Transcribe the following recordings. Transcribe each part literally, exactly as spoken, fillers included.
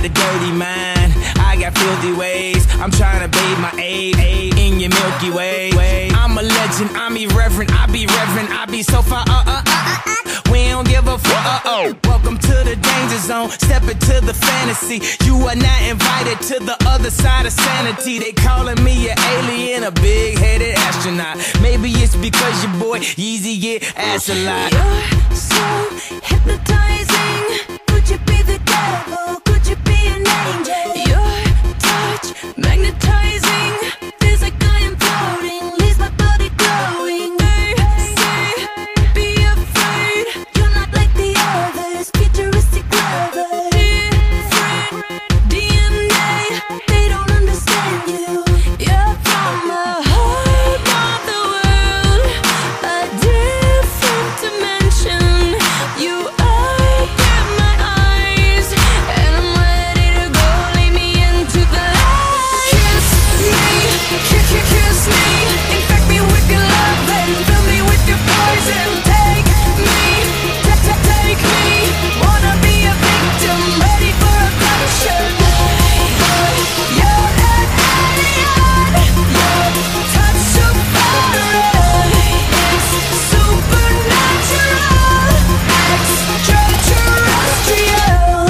got a dirty mind, I got filthy ways. I'm trying to bathe my aid in your Milky Way. I'm a legend, I'm irreverent, I be reverent, I be so far, uh, uh, uh, uh. We don't give a fuck, uh, oh. Welcome to the danger zone, step into the fantasy. You are not invited to the other side of sanity. They calling me an alien, a big-headed astronaut. Maybe it's because your boy Yeezy get ass a lot. You're so hypnotizing. Could you be the devil? Could you be an angel? Your touch magnetizing. Feels like I am floating, leaves my body glowing. They say, be afraid. You're not like the others, futuristic lovers. Different D N A, they don't understand you. You're from a whole other world, a different dimension. You open my eyes, and I'm ready to go. Lead me into the light. Kiss me, kiss, kiss, kiss me. Infect me with your love and fill me with your poison. Take me, t- t- take me. Wanna be a victim, ready for a passion. You're an alien. Your touch so foreign. It's supernatural, extraterrestrial.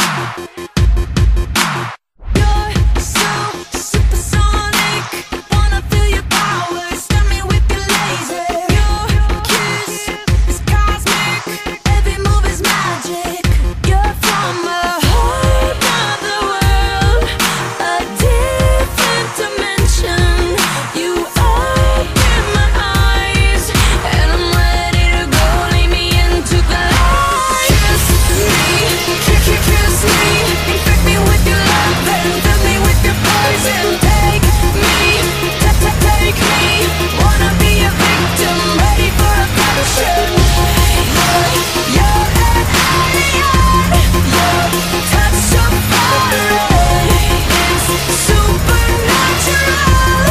You're so supersonic. Wanna feel your power, stun me with your laser. Your kiss is cosmic, every move is magic. You're from a whole other world, a different dimension. You open my eyes, and I'm ready to go. Lead me into the light. Kiss me, kiss, kiss, kiss me. Infect me with your love and fill me with your poison. Take me, t- t- take me. Wanna be a victim, ready for a passion. You're an alien. Your touch so foreign. It's supernatural,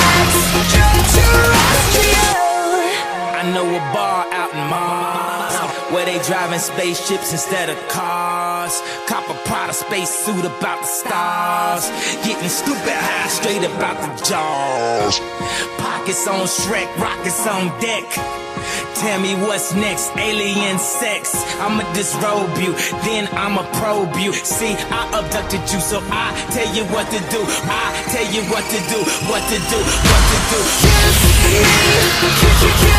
extraterrestrial. I know a bar out in Mars where they driving spaceships instead of cars. Cop a Prada space suit about the stars. Getting stupid high straight about the jaws. Pockets on Shrek, rockets on deck. Tell me what's next, alien sex. I'ma disrobe you, then I'ma probe you. See, I abducted you, so I tell you what to do. I tell you what to do, what to do, what to do. Kiss me, kiss, kiss, kiss.